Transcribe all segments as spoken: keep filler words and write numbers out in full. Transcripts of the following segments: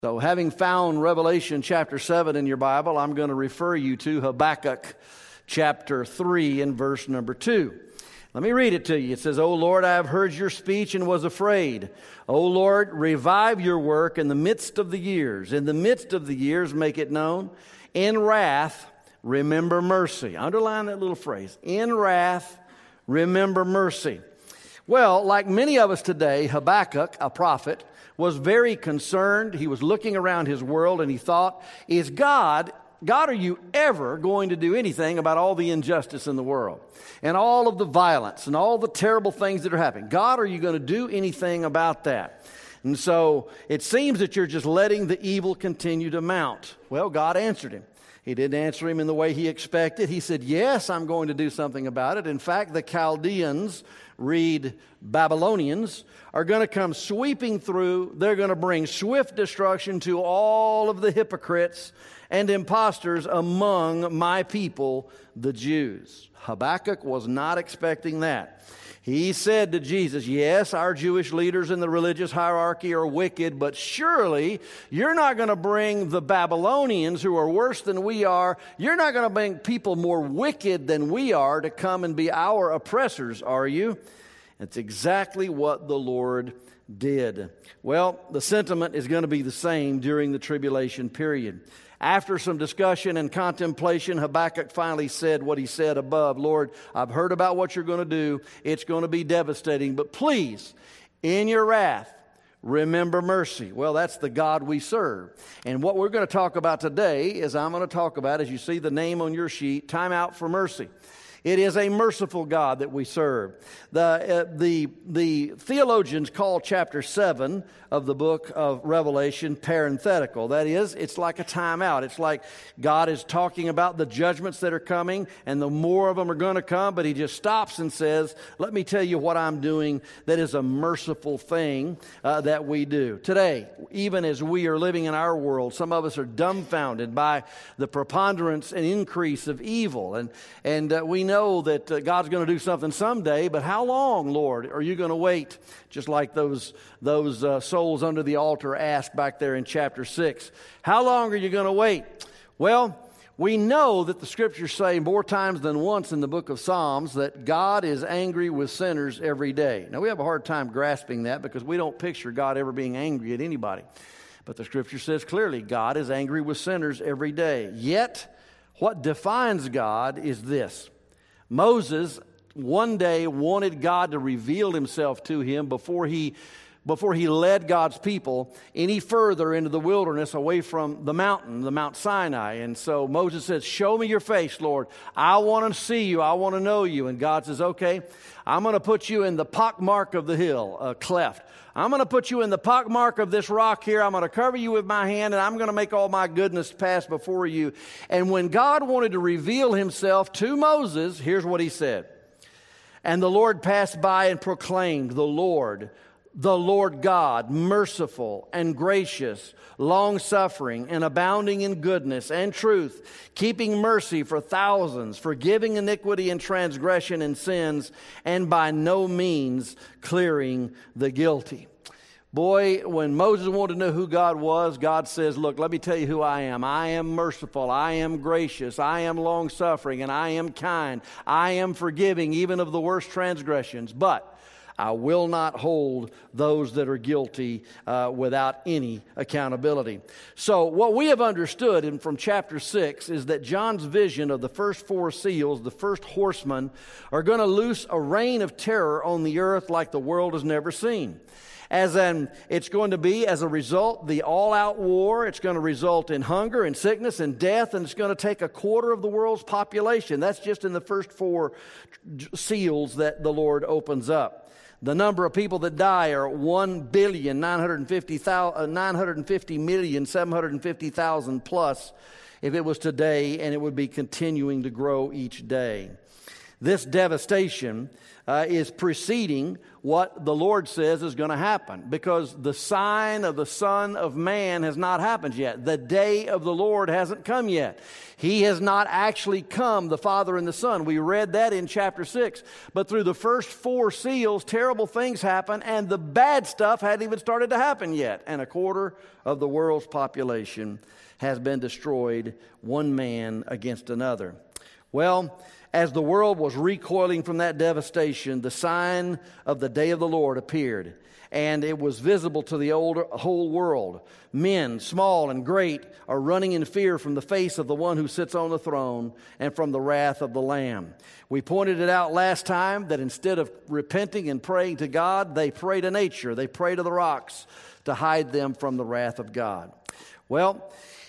So having found Revelation chapter seven in your Bible, I'm going to refer you to Habakkuk chapter three and verse number two. Let me read it to you. It says, O Lord, I have heard your speech and was afraid. O Lord, revive your work in the midst of the years. In the midst of the years, make it known. In wrath, remember mercy. Underline that little phrase. In wrath, remember mercy. Well, like many of us today, Habakkuk, a prophet, was very concerned. He was looking around his world and he thought, is God, God, are you ever going to do anything about all the injustice in the world and all of the violence and all the terrible things that are happening? God, are you going to do anything about that? And so it seems that you're just letting the evil continue to mount. Well, God answered him. He didn't answer him in the way he expected. He said, yes, I'm going to do something about it. In fact, the Chaldeans, read Babylonians, are going to come sweeping through. They're going to bring swift destruction to all of the hypocrites and impostors among my people, the Jews. Habakkuk was not expecting that. He said to Jesus, yes, our Jewish leaders in the religious hierarchy are wicked, but surely you're not going to bring the Babylonians, who are worse than we are, you're not going to bring people more wicked than we are to come and be our oppressors, are you? That's exactly what the Lord did. Well, the sentiment is going to be the same during the tribulation period. After some discussion and contemplation, Habakkuk finally said what he said above. Lord, I've heard about what you're going to do. It's going to be devastating. But please, in your wrath, remember mercy. Well, that's the God we serve. And what we're going to talk about today is I'm going to talk about, as you see the name on your sheet, Time Out for Mercy. It is a merciful God that we serve. The, uh, the, the theologians call chapter seven of the book of Revelation parenthetical. That is, it's like a timeout. It's like God is talking about the judgments that are coming, and the more of them are going to come, but he just stops and says, let me tell you what I'm doing that is a merciful thing uh, that we do. Today, even as we are living in our world, some of us are dumbfounded by the preponderance and increase of evil. And, and uh, we know know that uh, God's going to do something someday, but how long, Lord, are you going to wait? Just like those those uh, souls under the altar asked back there in chapter six. How long are you going to wait? Well, we know that the scriptures say more times than once in the book of Psalms that God is angry with sinners every day. Now, we have a hard time grasping that because we don't picture God ever being angry at anybody. But the scripture says clearly God is angry with sinners every day. Yet, what defines God is this. Moses one day wanted God to reveal himself to him before he, before he led God's people any further into the wilderness away from the mountain, the Mount Sinai. And so Moses says, show me your face, Lord. I want to see you. I want to know you. And God says, okay, I'm going to put you in the pockmark of the hill, a cleft. I'm going to put you in the pockmark of this rock here. I'm going to cover you with my hand, and I'm going to make all my goodness pass before you. And when God wanted to reveal himself to Moses, here's what he said. And the Lord passed by and proclaimed, the Lord, the Lord God, merciful and gracious, long-suffering and abounding in goodness and truth, keeping mercy for thousands, forgiving iniquity and transgression and sins, and by no means clearing the guilty. Boy, when Moses wanted to know who God was, God says, look, let me tell you who I am. I am merciful. I am gracious. I am long-suffering, and I am kind. I am forgiving even of the worst transgressions. But I will not hold those that are guilty uh, without any accountability. So what we have understood in, from chapter six is that John's vision of the first four seals, the first horsemen, are going to loose a reign of terror on the earth like the world has never seen. As an, it's going to be, as a result, the all-out war. It's going to result in hunger and sickness and death, and it's going to take a quarter of the world's population. That's just in the first four seals that the Lord opens up. The number of people that die are one billion nine hundred fifty million seven hundred fifty thousand plus if it was today, and it would be continuing to grow each day. This devastation uh, is preceding what the Lord says is going to happen, because the sign of the Son of Man has not happened yet. The day of the Lord hasn't come yet. He has not actually come, the Father and the Son. We read that in chapter six. But through the first four seals, terrible things happen, and the bad stuff hadn't even started to happen yet. And a quarter of the world's population has been destroyed, one man against another. Well, as the world was recoiling from that devastation, the sign of the day of the Lord appeared, and it was visible to the older, whole world. Men, small and great, are running in fear from the face of the one who sits on the throne and from the wrath of the Lamb. We pointed it out last time that instead of repenting and praying to God, they pray to nature. They pray to the rocks to hide them from the wrath of God. Well,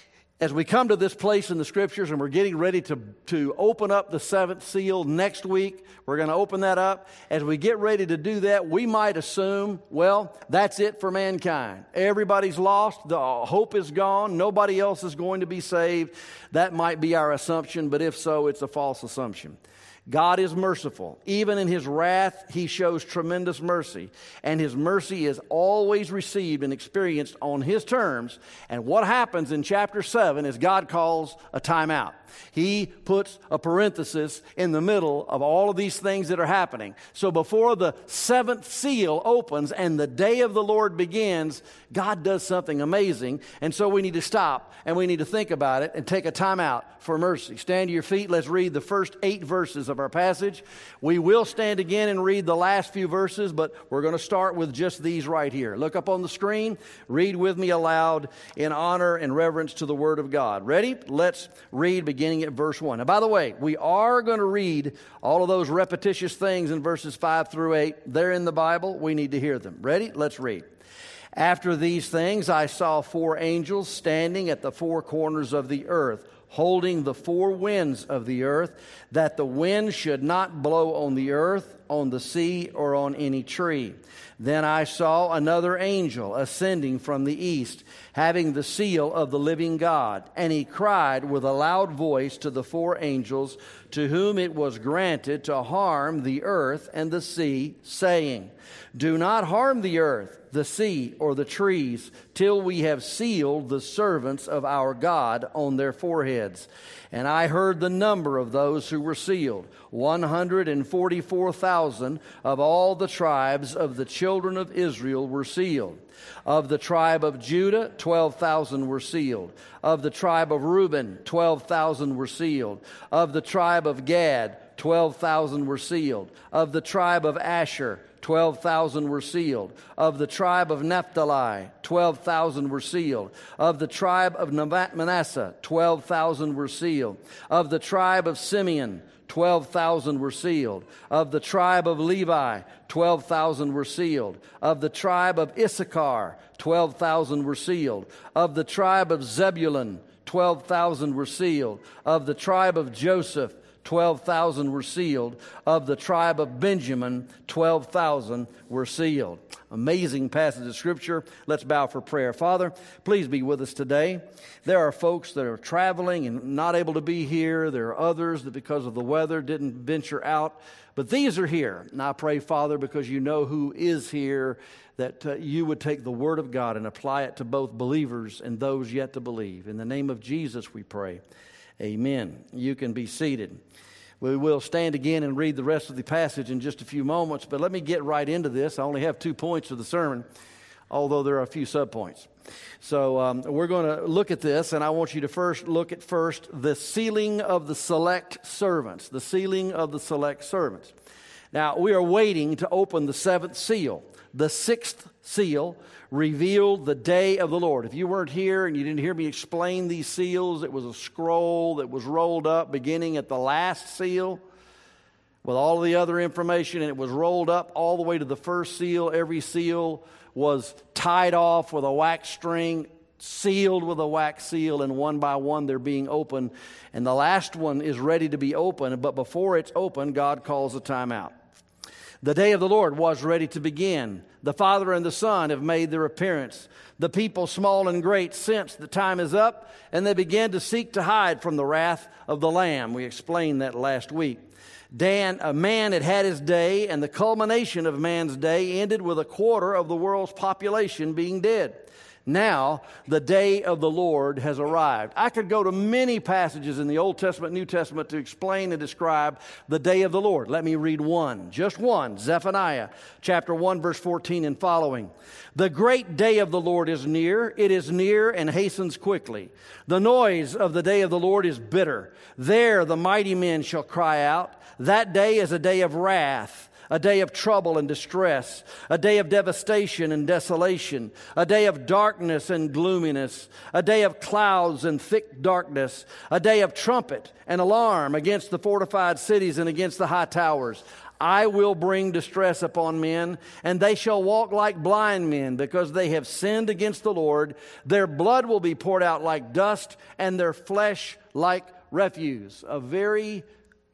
as we come to this place in the Scriptures and we're getting ready to, to open up the seventh seal next week, we're going to open that up. As we get ready to do that, we might assume, well, that's it for mankind. Everybody's lost. The hope is gone. Nobody else is going to be saved. That might be our assumption, but if so, it's a false assumption. God is merciful. Even in His wrath, He shows tremendous mercy. And His mercy is always received and experienced on His terms. And what happens in chapter seven is God calls a timeout. He puts a parenthesis in the middle of all of these things that are happening. So before the seventh seal opens and the day of the Lord begins, God does something amazing. And so we need to stop and we need to think about it and take a time out for mercy. Stand to your feet. Let's read the first eight verses of our passage. We will stand again and read the last few verses, but we're going to start with just these right here. Look up on the screen. Read with me aloud in honor and reverence to the Word of God. Ready? Let's read beginning at verse one. Now, by the way, we are going to read all of those repetitious things in verses five through eight. They're in the Bible. We need to hear them. Ready? Let's read. After these things, I saw four angels standing at the four corners of the earth, holding the four winds of the earth, that the wind should not blow on the earth, on the sea, or on any tree. Then I saw another angel ascending from the east, having the seal of the living God. And he cried with a loud voice to the four angels, to whom it was granted to harm the earth and the sea, saying, Do not harm the earth, the sea, or the trees, till we have sealed the servants of our God on their foreheads. And I heard the number of those who were sealed, one hundred forty-four thousand of all the tribes of the children of Israel were sealed. Of the tribe of Judah, twelve thousand were sealed. Of the tribe of Reuben, twelve thousand were sealed. Of the tribe of Gad, twelve thousand were sealed. Of the tribe of Asher, twelve thousand were sealed. Of the tribe of Naphtali, twelve thousand were sealed. Of the tribe of Manasseh, twelve thousand were sealed. Of the tribe of Simeon, twelve thousand were sealed. Of the tribe of Levi, twelve thousand were sealed. Of the tribe of Issachar, twelve thousand were sealed. Of the tribe of Zebulun, twelve thousand were sealed. Of the tribe of Joseph, twelve thousand were sealed. Of the tribe of Benjamin, twelve thousand were sealed. Amazing passage of Scripture. Let's bow for prayer. Father, please be with us today. There are folks that are traveling and not able to be here. There are others that because of the weather didn't venture out. But these are here. And I pray, Father, because you know who is here, that uh, you would take the Word of God and apply it to both believers and those yet to believe. In the name of Jesus we pray. Amen. You can be seated. We will stand again and read the rest of the passage in just a few moments, but let me get right into this. I only have two points of the sermon, although there are a few subpoints. So um, we're going to look at this, and I want you to first look at first the sealing of the select servants, the sealing of the select servants. Now, we are waiting to open the seventh seal. The sixth seal revealed the day of the Lord. If you weren't here and you didn't hear me explain these seals, it was a scroll that was rolled up beginning at the last seal with all of the other information, and it was rolled up all the way to the first seal. Every seal was tied off with a wax string, sealed with a wax seal, and one by one they're being opened. And the last one is ready to be opened, but before it's open, God calls a timeout. The day of the Lord was ready to begin. The Father and the Son have made their appearance. The people, small and great, sense the time is up, and they begin to seek to hide from the wrath of the Lamb. We explained that last week. Dan, a man had had his day, and the culmination of man's day ended with a quarter of the world's population being dead. Now, the day of the Lord has arrived. I could go to many passages in the Old Testament, New Testament to explain and describe the day of the Lord. Let me read one, just one, Zephaniah chapter one, verse fourteen and following. The great day of the Lord is near. It is near and hastens quickly. The noise of the day of the Lord is bitter. There the mighty men shall cry out. That day is a day of wrath, a day of trouble and distress, a day of devastation and desolation, a day of darkness and gloominess, a day of clouds and thick darkness, a day of trumpet and alarm against the fortified cities and against the high towers. I will bring distress upon men, and they shall walk like blind men, because they have sinned against the Lord. Their blood will be poured out like dust, and their flesh like refuse. A very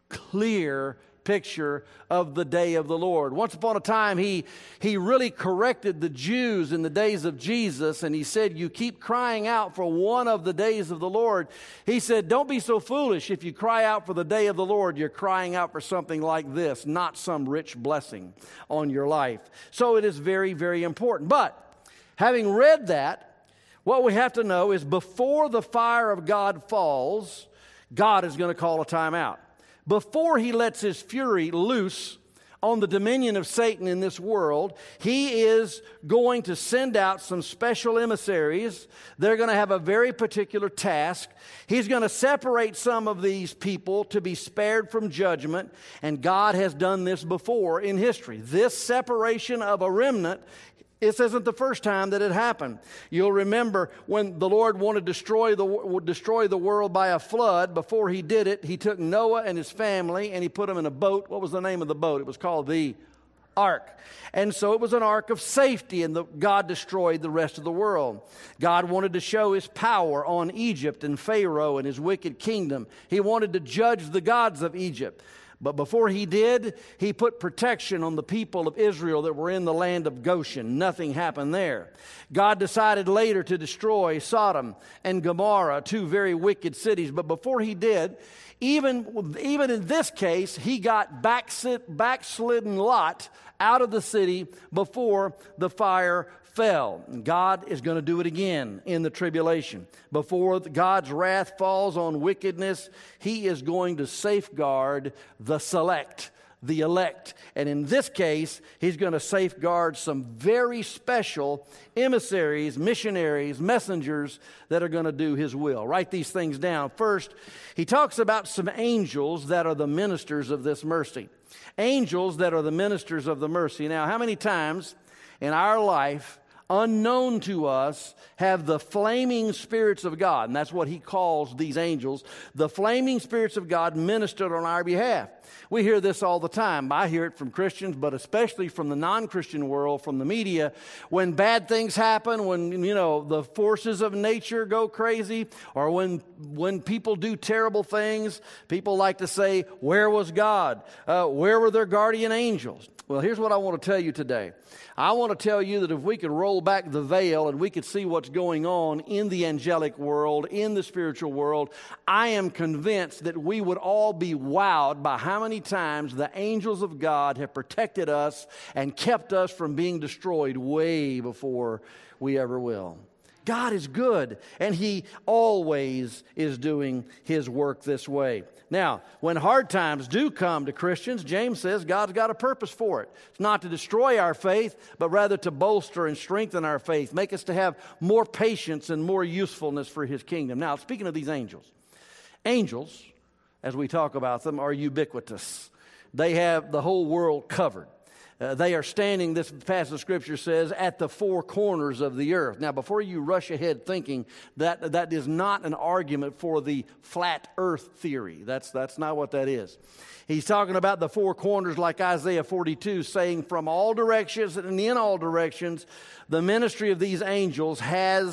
clear picture of the day of the Lord. Once upon a time, he, he really corrected the Jews in the days of Jesus, and he said, you keep crying out for one of the days of the Lord. He said, don't be so foolish. If you cry out for the day of the Lord, you're crying out for something like this, not some rich blessing on your life. So it is very, very important. But having read that, what we have to know is before the fire of God falls, God is going to call a time out. Before he lets his fury loose on the dominion of Satan in this world, he is going to send out some special emissaries. They're going to have a very particular task. He's going to separate some of these people to be spared from judgment, and God has done this before in history. This separation of a remnant, this isn't the first time that it happened. You'll remember when the Lord wanted to destroy the, destroy the world by a flood. Before he did it, he took Noah and his family and he put them in a boat. What was the name of the boat? It was called the Ark. And so it was an ark of safety, and the, God destroyed the rest of the world. God wanted to show his power on Egypt and Pharaoh and his wicked kingdom. He wanted to judge the gods of Egypt. But before he did, he put protection on the people of Israel that were in the land of Goshen. Nothing happened there. God decided later to destroy Sodom and Gomorrah, two very wicked cities. But before he did, even, even in this case, he got backslid, backslidden Lot out of the city before the fire fell. God is going to do it again in the tribulation. Before God's wrath falls on wickedness, he is going to safeguard the select, the elect. And in this case, he's going to safeguard some very special emissaries, missionaries, messengers that are going to do his will. Write these things down. First, he talks about some angels that are the ministers of this mercy. Angels that are the ministers of the mercy. Now, how many times in our life, unknown to us, have the flaming spirits of God, and that's what he calls these angels, the flaming spirits of God ministered on our behalf. We hear this all the time. I hear it from Christians, but especially from the non-Christian world, from the media. When bad things happen, when, you know, the forces of nature go crazy, or when when people do terrible things, people like to say, where was God? Uh, where were their guardian angels? Well, here's what I want to tell you today. I want to tell you that if we could roll back the veil and we could see what's going on in the angelic world, in the spiritual world, I am convinced that we would all be wowed by how many times the angels of God have protected us and kept us from being destroyed way before we ever will. God is good, and he always is doing his work this way. Now, when hard times do come to Christians, James says God's got a purpose for it. It's not to destroy our faith, but rather to bolster and strengthen our faith, make us to have more patience and more usefulness for his kingdom. Now, speaking of these angels, angels, as we talk about them, are ubiquitous. They have the whole world covered. Uh, they are standing, this passage of Scripture says, at the four corners of the earth. Now, before you rush ahead thinking that that is not an argument for the flat earth theory. That's, that's not what that is. He's talking about the four corners like Isaiah forty-two, saying from all directions and in all directions, the ministry of these angels has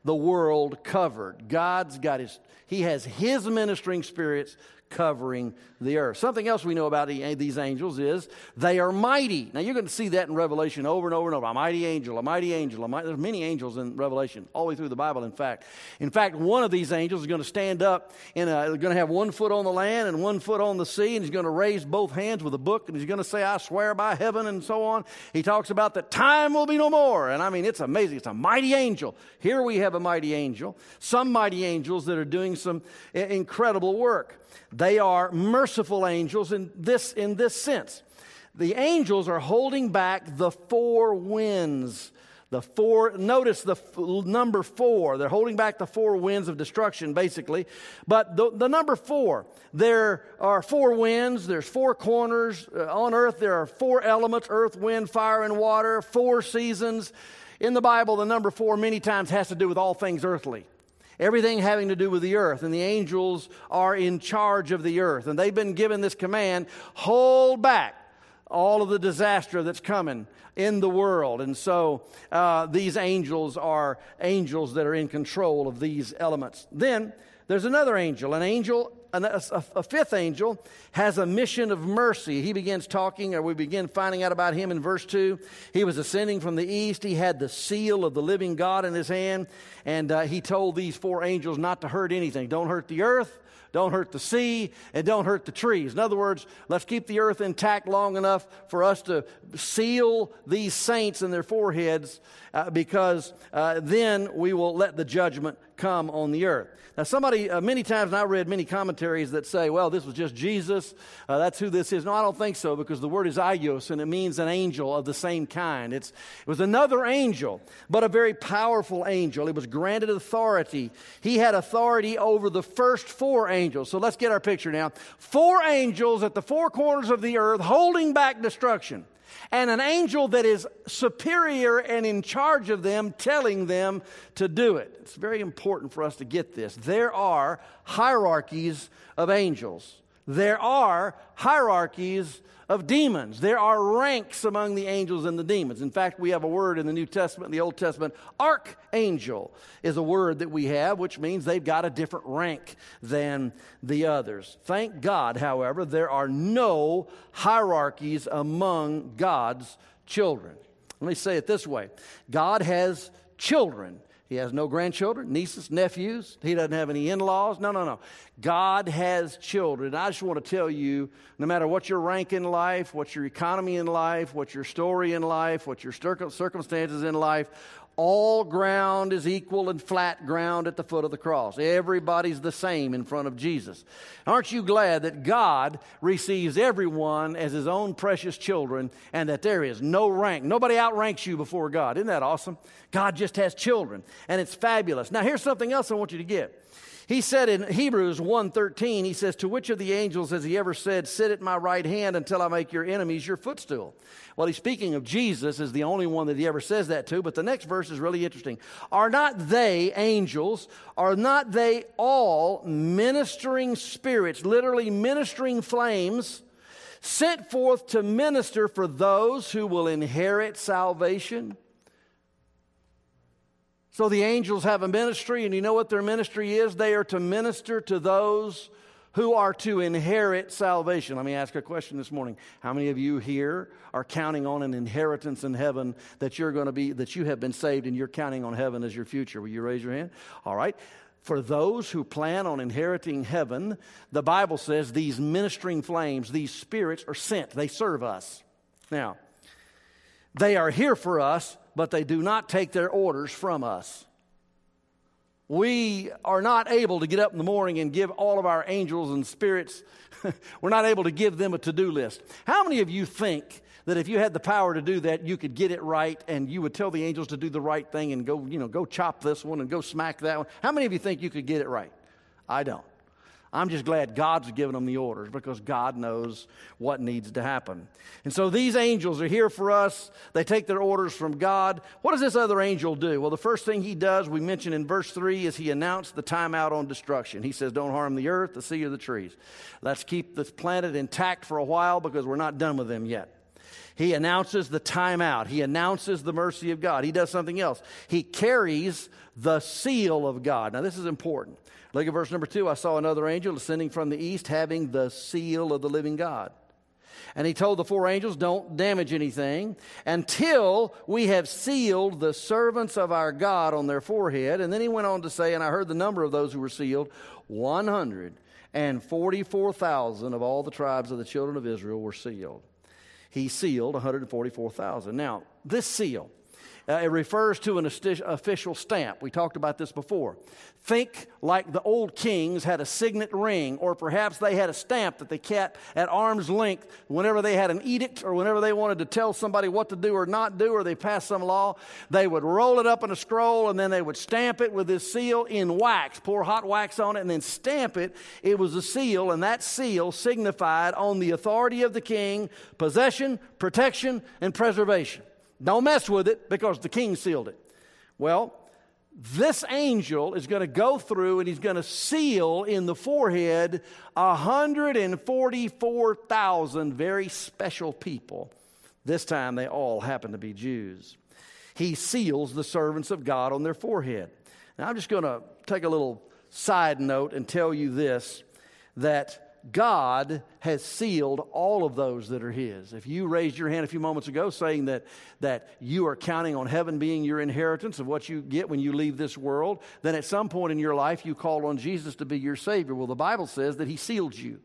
the world covered. God's got his, he has his ministering spirits covering the earth. Something else we know about these angels is they are mighty. Now, you're going to see that in Revelation over and over and over. A mighty angel, a mighty angel. A mighty, there's many angels in Revelation, all the way through the Bible, in fact. In fact, one of these angels is going to stand up, and uh, going to have one foot on the land and one foot on the sea, and he's going to raise both hands with a book, and he's going to say, I swear by heaven, and so on. He talks about that time will be no more. And I mean, it's amazing. It's a mighty angel. Here we have a mighty angel. Some mighty angels that are doing some incredible work. They are merciful angels in this, in this sense. The angels are holding back the four winds. The four, notice the f- number four. They're holding back the four winds of destruction, basically. But the, the number four, there are four winds. There's four corners. Uh, on earth, there are four elements: earth, wind, fire, and water. Four seasons. In the Bible, the number four many times has to do with all things earthly. Everything having to do with the earth, and the angels are in charge of the earth. And they've been given this command, hold back all of the disaster that's coming in the world. And so uh, these angels are angels that are in control of these elements. Then there's another angel, an angel, a, a fifth angel has a mission of mercy. He begins talking, or we begin finding out about him in verse two. He was ascending from the east. He had the seal of the living God in his hand. And uh, he told these four angels not to hurt anything. Don't hurt the earth. Don't hurt the sea, and don't hurt the trees. In other words, let's keep the earth intact long enough for us to seal these saints in their foreheads, uh, because uh, then we will let the judgment come on the earth. Now, somebody, uh, many times, and I read many commentaries that say, well, this was just Jesus. Uh, that's who this is. No, I don't think so, because the word is aios, and it means an angel of the same kind. It's, it was another angel, but a very powerful angel. It was granted authority. He had authority over the first four angels. So let's get our picture now. Four angels at the four corners of the earth holding back destruction. And an angel that is superior and in charge of them, telling them to do it. It's very important for us to get this. There are hierarchies of angels. There are hierarchies of demons. There are ranks among the angels and the demons. In fact, we have a word in the New Testament, in the Old Testament, archangel is a word that we have, which means they've got a different rank than the others. Thank God, however, there are no hierarchies among God's children. Let me say it this way. God has children. He has no grandchildren, nieces, nephews. He doesn't have any in-laws. No, no, no. God has children. I just want to tell you, no matter what your rank in life, what your economy in life, what your story in life, what your circumstances in life, all ground is equal and flat ground at the foot of the cross. Everybody's the same in front of Jesus. Aren't you glad that God receives everyone as his own precious children, and that there is no rank? Nobody outranks you before God. Isn't that awesome? God just has children, and it's fabulous. Now, here's something else I want you to get. He said in Hebrews one thirteen, he says, to which of the angels has he ever said, sit at my right hand until I make your enemies your footstool? Well, he's speaking of Jesus as the only one that he ever says that to, but the next verse is really interesting. Are not they, angels, are not they all ministering spirits, literally ministering flames, sent forth to minister for those who will inherit salvation? So the angels have a ministry, and you know what their ministry is? They are to minister to those who are to inherit salvation. Let me ask a question this morning. How many of you here are counting on an inheritance in heaven, that you're going to be, that you have been saved and you're counting on heaven as your future? Will you raise your hand? All right. For those who plan on inheriting heaven, the Bible says these ministering flames, these spirits are sent. They serve us. Now, they are here for us, but they do not take their orders from us. We are not able to get up in the morning and give all of our angels and spirits, we're not able to give them a to-do list. How many of you think that if you had the power to do that, you could get it right, and you would tell the angels to do the right thing and go, you know, go chop this one and go smack that one? How many of you think you could get it right? I don't. I'm just glad God's given them the orders, because God knows what needs to happen. And so these angels are here for us. They take their orders from God. What does this other angel do? Well, the first thing he does, we mentioned in verse three, is he announced the time out on destruction. He says, don't harm the earth, the sea, or the trees. Let's keep this planet intact for a while, because we're not done with them yet. He announces the time out. He announces the mercy of God. He does something else. He carries the seal of God. Now, this is important. Look at verse number two. I saw another angel ascending from the east, having the seal of the living God. And he told the four angels, don't damage anything until we have sealed the servants of our God on their forehead. And then he went on to say, and I heard the number of those who were sealed, one hundred forty-four thousand of all the tribes of the children of Israel were sealed. He sealed one hundred forty-four thousand. Now, this seal, uh, it refers to an asti- official stamp. We talked about this before. Think like the old kings had a signet ring, or perhaps they had a stamp that they kept at arm's length whenever they had an edict or whenever they wanted to tell somebody what to do or not do, or they passed some law. They would roll it up in a scroll, and then they would stamp it with this seal in wax, pour hot wax on it, and then stamp it. It was a seal, and that seal signified on the authority of the king possession, protection, and preservation. Don't mess with it because the king sealed it. Well, this angel is going to go through and he's going to seal in the forehead one hundred forty-four thousand very special people. This time they all happen to be Jews. He seals the servants of God on their forehead. Now I'm just going to take a little side note and tell you this, that God has sealed all of those that are His. If you raised your hand a few moments ago saying that, that you are counting on heaven being your inheritance of what you get when you leave this world, then at some point in your life you called on Jesus to be your Savior. Well, the Bible says that He sealed you.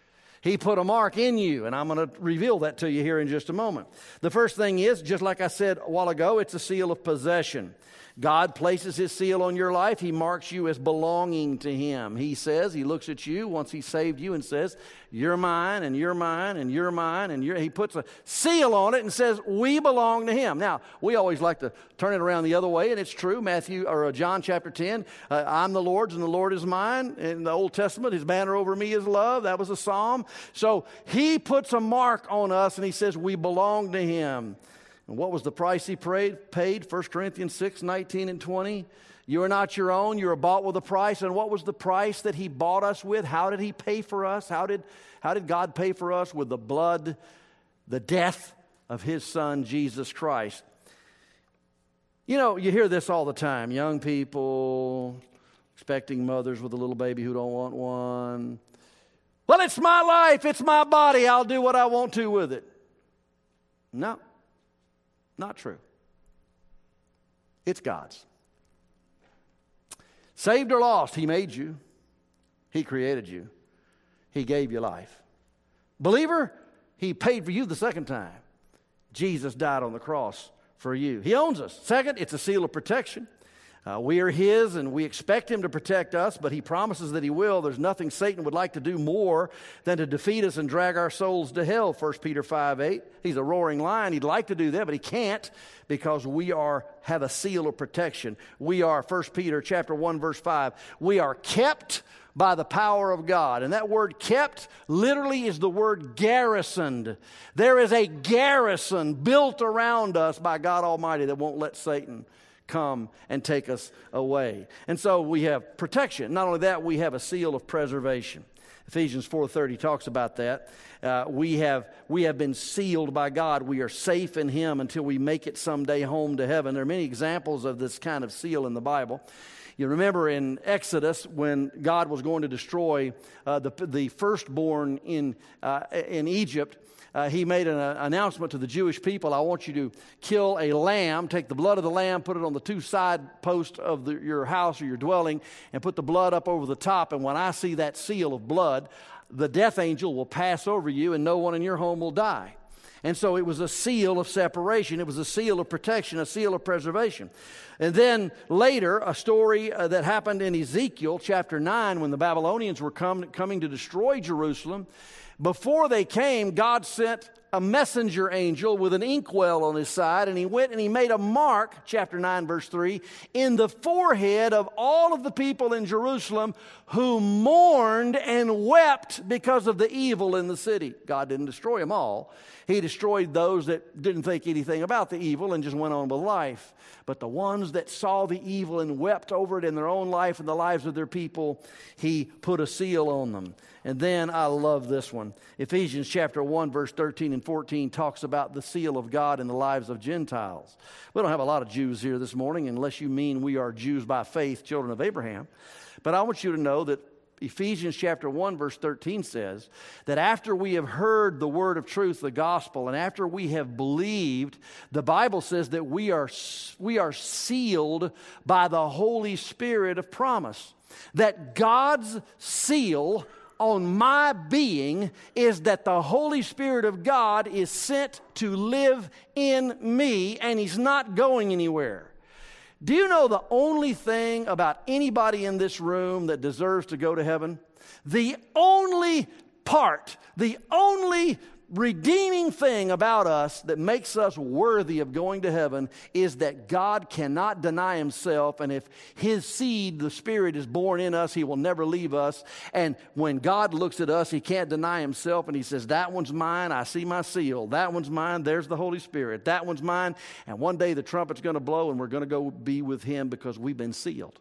He put a mark in you, and I'm going to reveal that to you here in just a moment. The first thing is, just like I said a while ago, it's a seal of possession. God places His seal on your life. He marks you as belonging to Him. He says, He looks at you once He saved you and says, you're mine, and you're mine, and you're mine, and you're, He puts a seal on it and says, we belong to Him. Now, we always like to turn it around the other way, and it's true. Matthew, or John chapter ten, uh, I'm the Lord's and the Lord is mine. In the Old Testament, His banner over me is love. That was a psalm. So He puts a mark on us, and He says, we belong to Him. And what was the price He paid? First Corinthians six, nineteen and twenty. You are not your own. You are bought with a price. And what was the price that He bought us with? How did He pay for us? How did, how did God pay for us? With the blood, the death of His Son, Jesus Christ. You know, you hear this all the time. Young people expecting mothers with a little baby who don't want one. Well, it's my life. It's my body. I'll do what I want to with it. No. Not true. It's God's. Saved or lost, He made you. He created you. He gave you life. Believer, He paid for you the second time. Jesus died on the cross for you. He owns us. Second, it's a seal of protection. Uh, we are His, and we expect Him to protect us, but He promises that He will. There's nothing Satan would like to do more than to defeat us and drag our souls to hell, First Peter five eight. He's a roaring lion. He'd like to do that, but he can't because we are have a seal of protection. We are, First Peter chapter one, verse five, we are kept by the power of God. And that word kept literally is the word garrisoned. There is a garrison built around us by God Almighty that won't let Satan come and take us away. And so we have protection. Not only that, we have a seal of preservation. Ephesians four thirty talks about that. Uh, we have we have been sealed by God. We are safe in Him until we make it someday home to heaven. There are many examples of this kind of seal in the Bible. You remember in Exodus when God was going to destroy uh, the the firstborn in uh, in Egypt. Uh, he made an uh, announcement to the Jewish people, I want you to kill a lamb, take the blood of the lamb, put it on the two side posts of the, your house or your dwelling, and put the blood up over the top. And when I see that seal of blood, the death angel will pass over you and no one in your home will die. And so it was a seal of separation. It was a seal of protection, a seal of preservation. And then later, a story uh, that happened in Ezekiel chapter nine when the Babylonians were come, coming to destroy Jerusalem. Before they came, God sent a messenger angel with an inkwell on his side, and he went and he made a mark, chapter nine, verse three, in the forehead of all of the people in Jerusalem who mourned and wept because of the evil in the city. God didn't destroy them all. He destroyed those that didn't think anything about the evil and just went on with life. But the ones that saw the evil and wept over it in their own life and the lives of their people, He put a seal on them. And then I love this one. on. Ephesians chapter one, verse thirteen and fourteen talks about the seal of God in the lives of Gentiles. We don't have a lot of Jews here this morning, unless you mean we are Jews by faith, children of Abraham. But I want you to know that Ephesians chapter one, verse thirteen says that after we have heard the word of truth, the gospel, and after we have believed, the Bible says that we are, we are sealed by the Holy Spirit of promise. That God's seal on my being is that the Holy Spirit of God is sent to live in me, and He's not going anywhere. Do you know the only thing about anybody in this room that deserves to go to heaven? The only part, the only redeeming thing about us that makes us worthy of going to heaven is that God cannot deny Himself, and if His seed, the Spirit, is born in us, He will never leave us. And when God looks at us, He can't deny Himself, and He says, that one's mine, I see my seal. That one's mine, there's the Holy Spirit. That one's mine, and one day the trumpet's going to blow, and we're going to go be with Him because we've been sealed.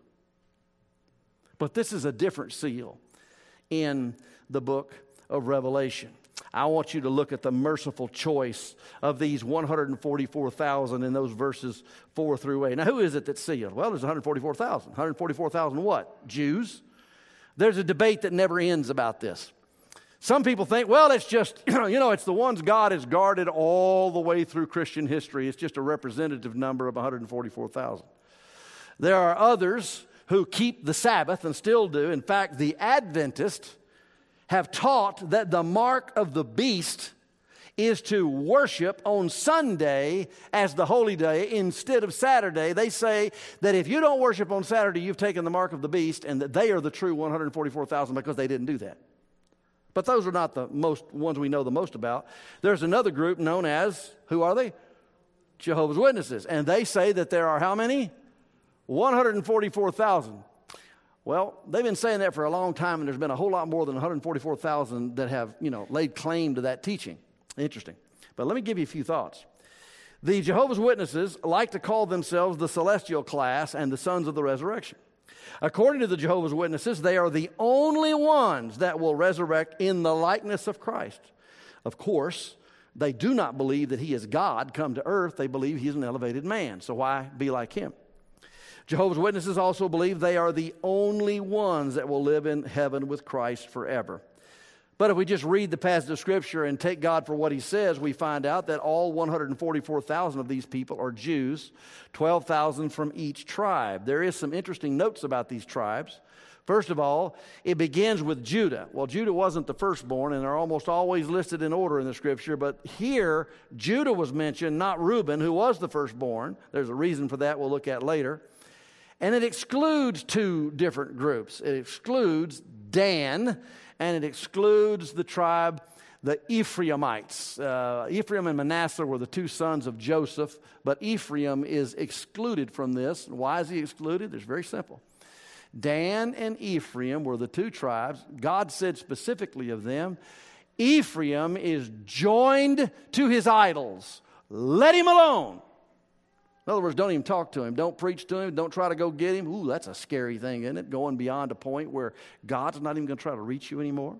But this is a different seal in the book of Revelation. I want you to look at the merciful choice of these one hundred forty-four thousand in those verses four through eight. Now, who is it that's sealed? Well, there's one hundred forty-four thousand. one hundred forty-four thousand what? Jews. There's a debate that never ends about this. Some people think, well, it's just, you know, it's the ones God has guarded all the way through Christian history. It's just a representative number of one hundred forty-four thousand. There are others who keep the Sabbath and still do. In fact, the Adventists have taught that the mark of the beast is to worship on Sunday as the holy day instead of Saturday. They say that if you don't worship on Saturday, you've taken the mark of the beast, and that they are the true one hundred forty-four thousand because they didn't do that. But those are not the most ones we know the most about. There's another group known as, who are they? Jehovah's Witnesses. And they say that there are how many? one hundred forty-four thousand. Well, they've been saying that for a long time, and there's been a whole lot more than one hundred forty-four thousand that have, you know, laid claim to that teaching. Interesting. But let me give you a few thoughts. The Jehovah's Witnesses like to call themselves the celestial class and the sons of the resurrection. According to the Jehovah's Witnesses, they are the only ones that will resurrect in the likeness of Christ. Of course, they do not believe that He is God come to earth. They believe He's an elevated man. So why be like Him? Jehovah's Witnesses also believe they are the only ones that will live in heaven with Christ forever. But if we just read the passage of Scripture and take God for what He says, we find out that all one hundred forty-four thousand of these people are Jews, twelve thousand from each tribe. There is some interesting notes about these tribes. First of all, it begins with Judah. Well, Judah wasn't the firstborn, and they're almost always listed in order in the Scripture, but here, Judah was mentioned, not Reuben, who was the firstborn. There's a reason for that we'll look at later. And it excludes two different groups. It excludes Dan, and it excludes the tribe, the Ephraimites. Uh, Ephraim and Manasseh were the two sons of Joseph, but Ephraim is excluded from this. Why is he excluded? It's very simple. Dan and Ephraim were the two tribes. God said specifically of them, Ephraim is joined to his idols. Let him alone. In other words, don't even talk to him. Don't preach to him. Don't try to go get him. Ooh, that's a scary thing, isn't it? Going beyond a point where God's not even going to try to reach you anymore.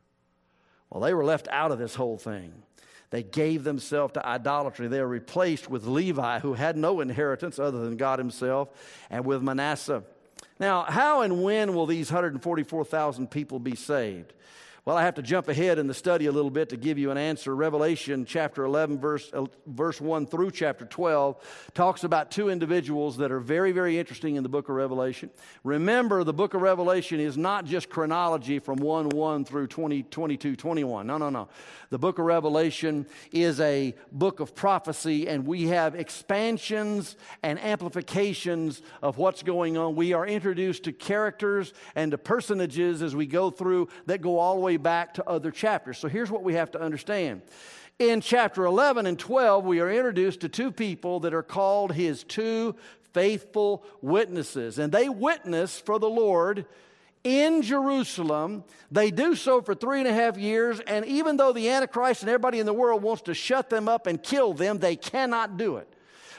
Well, they were left out of this whole thing. They gave themselves to idolatry. They were replaced with Levi, who had no inheritance other than God Himself, and with Manasseh. Now, how and when will these one hundred forty-four thousand people be saved? Well, I have to jump ahead in the study a little bit to give you an answer. Revelation chapter eleven, verse, uh, verse one through chapter twelve talks about two individuals that are very, very interesting in the book of Revelation. Remember, the book of Revelation is not just chronology from one one through twenty, twenty-two, twenty-one. No, no, no. The book of Revelation is a book of prophecy, and we have expansions and amplifications of what's going on. We are introduced to characters and to personages as we go through that go all the way back to other chapters. So here's what we have to understand. In chapter eleven and twelve, we are introduced to two people that are called His two faithful witnesses. And they witness for the Lord in Jerusalem. They do so for three and a half years. And even though the Antichrist and everybody in the world wants to shut them up and kill them, they cannot do it.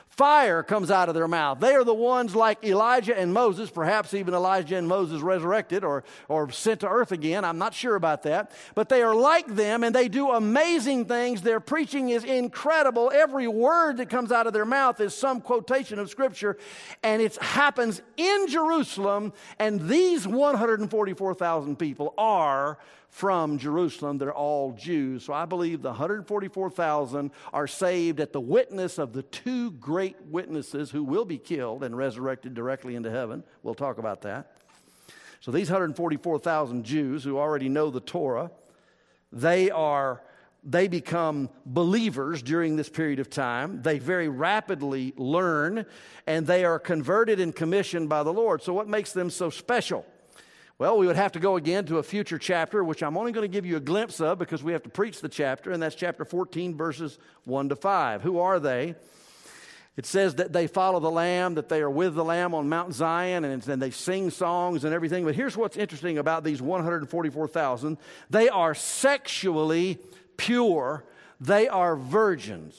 Fire comes out of their mouth. They are the ones like Elijah and Moses, perhaps even Elijah and Moses resurrected or, or sent to earth again. I'm not sure about that. But they are like them, and they do amazing things. Their preaching is incredible. Every word that comes out of their mouth is some quotation of Scripture, and it happens in Jerusalem, and these one hundred forty-four thousand people are from Jerusalem. They're all Jews. So I believe the one hundred forty-four thousand are saved at the witness of the two great witnesses who will be killed and resurrected directly into heaven. We'll talk about that. So these one hundred forty-four thousand Jews who already know the Torah, they are they become believers during this period of time. They very rapidly learn, and they are converted and commissioned by the Lord. So what makes them so special? Well, we would have to go again to a future chapter, which I'm only going to give you a glimpse of because we have to preach the chapter, and that's chapter fourteen, verses one to five. Who are they? It says that they follow the Lamb, that they are with the Lamb on Mount Zion, and, and they sing songs and everything. But here's what's interesting about these one hundred forty-four thousand. They are sexually pure. They are virgins.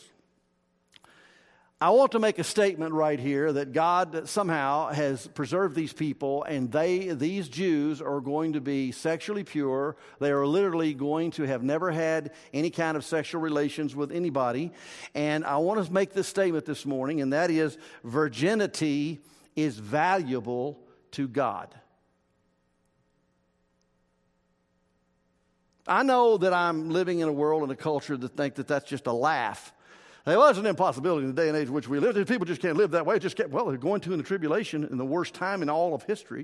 I want to make a statement right here that God somehow has preserved these people, and they, these Jews are going to be sexually pure. They are literally going to have never had any kind of sexual relations with anybody. And I want to make this statement this morning, and that is virginity is valuable to God. I know that I'm living in a world and a culture that think that that's just a laugh. Well, it's an impossibility in the day and age in which we live. People just can't live that way. Just can't, well, they're going to in the tribulation in the worst time in all of history.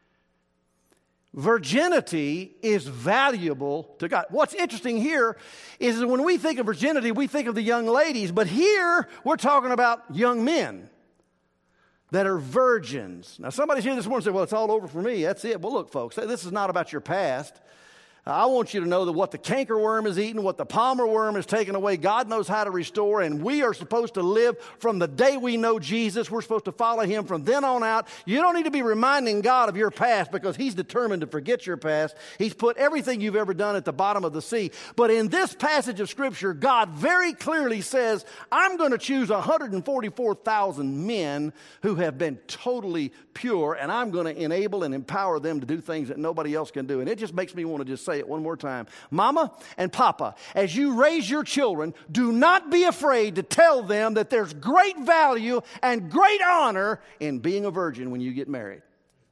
Virginity is valuable to God. What's interesting here is that when we think of virginity, we think of the young ladies. But here, we're talking about young men that are virgins. Now, somebody's here this morning and say, well, it's all over for me. That's it. Well, look, folks, this is not about your past. I want you to know that what the cankerworm is eating, what the palmer worm is taking away, God knows how to restore, and we are supposed to live from the day we know Jesus. We're supposed to follow Him from then on out. You don't need to be reminding God of your past because He's determined to forget your past. He's put everything you've ever done at the bottom of the sea. But in this passage of Scripture, God very clearly says, I'm going to choose one hundred forty-four thousand men who have been totally pure, and I'm going to enable and empower them to do things that nobody else can do. And it just makes me want to just say it one more time. Mama and Papa, as you raise your children, do not be afraid to tell them that there's great value and great honor in being a virgin when you get married.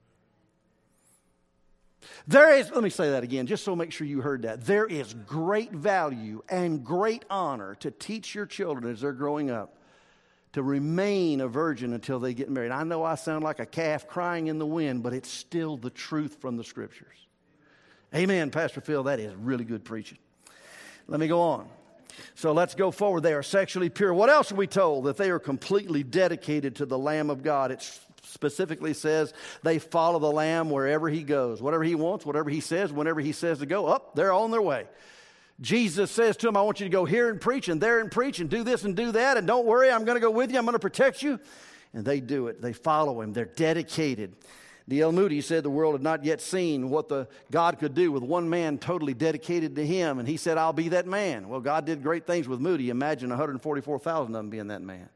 There is, let me say that again, just so make sure you heard that. There is great value and great honor to teach your children as they're growing up to remain a virgin until they get married. I know I sound like a calf crying in the wind, but it's still the truth from the Scriptures. Amen, Pastor Phil. That is really good preaching. Let me go on. So let's go forward. They are sexually pure. What else are we told? That they are completely dedicated to the Lamb of God. It specifically says they follow the Lamb wherever He goes. Whatever He wants, whatever He says, whenever He says to go, up, they're on their way. Jesus says to them, I want you to go here and preach and there and preach and do this and do that. And don't worry, I'm going to go with you. I'm going to protect you. And they do it. They follow Him. They're dedicated. D L Moody said the world had not yet seen what the God could do with one man totally dedicated to Him. And he said, I'll be that man. Well, God did great things with Moody. Imagine one hundred forty-four thousand of them being that man.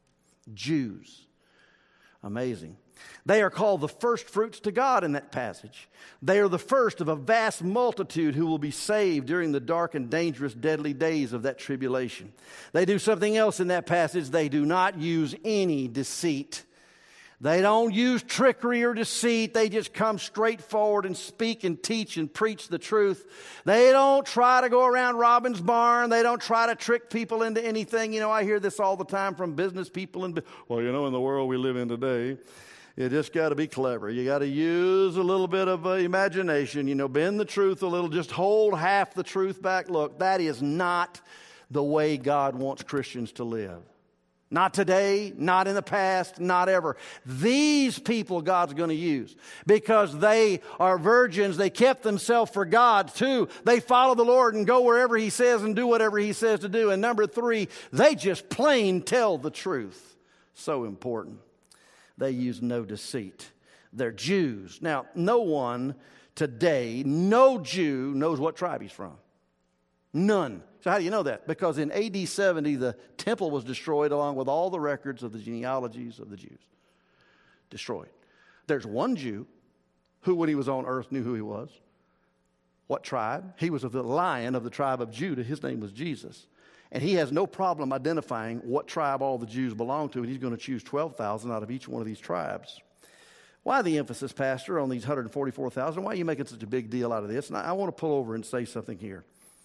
Jews. Amazing. They are called the first fruits to God in that passage. They are the first of a vast multitude who will be saved during the dark and dangerous, deadly days of that tribulation. They do something else in that passage. They do not use any deceit. They don't use trickery or deceit. They just come straight forward and speak and teach and preach the truth. They don't try to go around Robin's barn. They don't try to trick people into anything. You know, I hear this all the time from business people. And well, you know, in the world we live in today, you just got to be clever. You got to use a little bit of uh, imagination. You know, bend the truth a little. Just hold half the truth back. Look, that is not the way God wants Christians to live. Not today, not in the past, not ever. These people God's going to use because they are virgins. They kept themselves for God too. They follow the Lord and go wherever He says and do whatever He says to do. And number three, they just plain tell the truth. So important. They use no deceit. They're Jews. Now, no one today, no Jew knows what tribe he's from. None. So how do you know that? Because in A D seventy, the temple was destroyed along with all the records of the genealogies of the Jews. Destroyed. There's one Jew who, when he was on earth, knew who he was. What tribe? He was of the Lion of the tribe of Judah. His name was Jesus. And he has no problem identifying what tribe all the Jews belong to, and he's going to choose twelve thousand out of each one of these tribes. Why the emphasis, Pastor, on these one hundred forty-four thousand? Why are you making such a big deal out of this? And I, I want to pull over and say something here.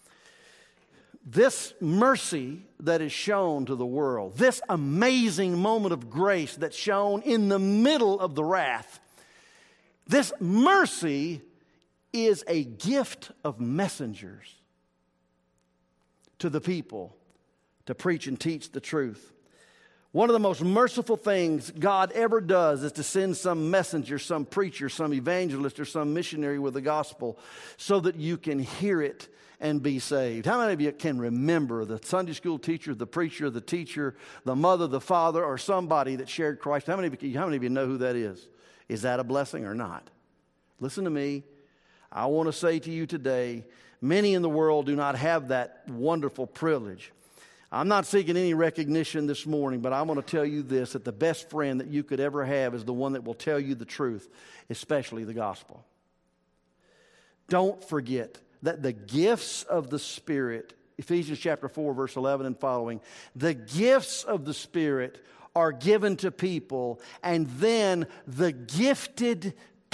This mercy that is shown to the world, this amazing moment of grace that's shown in the middle of the wrath, this mercy is a gift of messengers to the people to preach and teach the truth. One of the most merciful things God ever does is to send some messenger, some preacher, some evangelist, or some missionary with the gospel so that you can hear it and be saved. How many of you can remember the Sunday school teacher, the preacher, the teacher, the mother, the father, or somebody that shared Christ? How many of you, how many of you know who that is? Is that a blessing or not? Listen to me. I want to say to you today, many in the world do not have that wonderful privilege. I'm not seeking any recognition this morning, but I want to tell you this, that the best friend that you could ever have is the one that will tell you the truth, especially the gospel. Don't forget that the gifts of the Spirit, Ephesians chapter four, verse eleven and following, the gifts of the Spirit are given to people, and then the gifted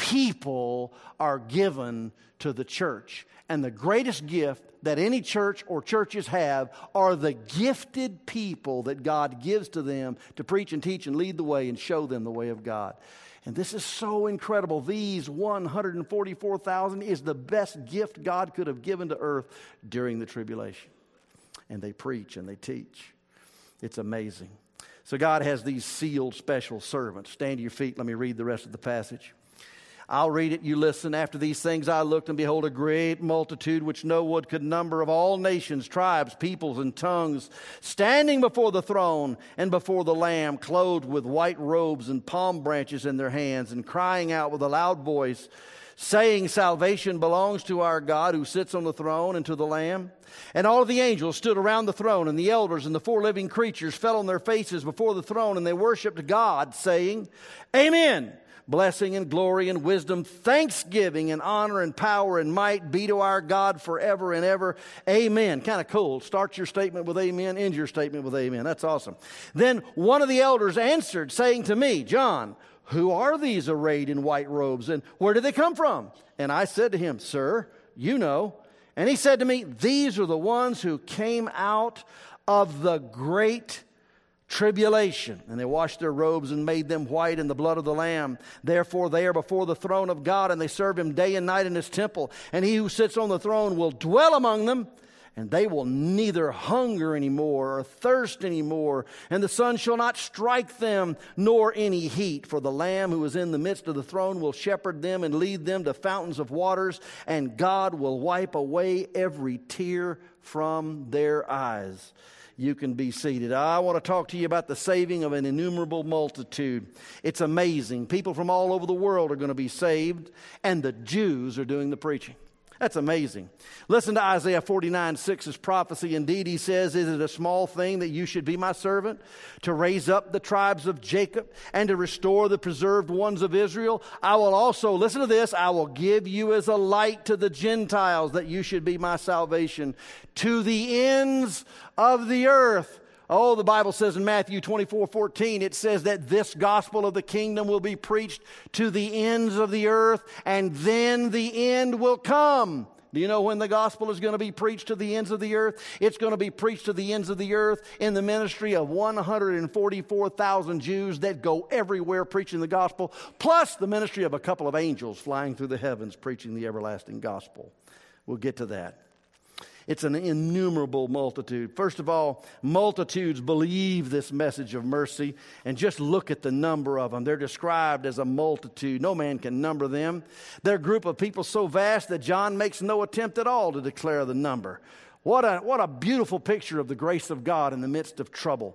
people are given to the church. And the greatest gift that any church or churches have are the gifted people that God gives to them to preach and teach and lead the way and show them the way of God. And this is so incredible. These one hundred forty-four thousand is the best gift God could have given to earth during the tribulation. And they preach and they teach. It's amazing. So God has these sealed special servants. Stand to your feet. Let me read the rest of the passage. I'll read it, you listen. After these things I looked, and behold, a great multitude which no one could number, of all nations, tribes, peoples, and tongues, standing before the throne and before the Lamb, clothed with white robes and palm branches in their hands, and crying out with a loud voice, saying, Salvation belongs to our God who sits on the throne and to the Lamb. And all of the angels stood around the throne, and the elders and the four living creatures fell on their faces before the throne, and they worshiped God, saying, Amen. Blessing and glory and wisdom, thanksgiving and honor and power and might be to our God forever and ever. Amen. Kind of cool. Start your statement with amen, end your statement with amen. That's awesome. Then one of the elders answered, saying to me, John, who are these arrayed in white robes, and where do they come from? And I said to him, Sir, you know. And he said to me, These are the ones who came out of the great tribulation, and they washed their robes and made them white in the blood of the Lamb. Therefore they are before the throne of God, and they serve him day and night in his temple. And he who sits on the throne will dwell among them, and they will neither hunger anymore or thirst anymore, and the sun shall not strike them, nor any heat. For the Lamb who is in the midst of the throne will shepherd them and lead them to fountains of waters, and God will wipe away every tear from their eyes. You can be seated. I want to talk to you about the saving of an innumerable multitude. It's amazing. People from all over the world are going to be saved, and the Jews are doing the preaching. That's amazing. Listen to Isaiah forty-nine six's prophecy. Indeed, he says, Is it a small thing that you should be my servant, to raise up the tribes of Jacob and to restore the preserved ones of Israel? I will also, listen to this, I will give you as a light to the Gentiles, that you should be my salvation to the ends of the earth. Oh, the Bible says in Matthew twenty-four fourteen, it says that this gospel of the kingdom will be preached to the ends of the earth, and then the end will come. Do you know when the gospel is going to be preached to the ends of the earth? It's going to be preached to the ends of the earth in the ministry of one hundred forty-four thousand Jews that go everywhere preaching the gospel, plus the ministry of a couple of angels flying through the heavens preaching the everlasting gospel. We'll get to that. It's an innumerable multitude. First of all, multitudes believe this message of mercy. And just look at the number of them. They're described as a multitude. No man can number them. They're a group of people so vast that John makes no attempt at all to declare the number. What a, what a beautiful picture of the grace of God in the midst of trouble.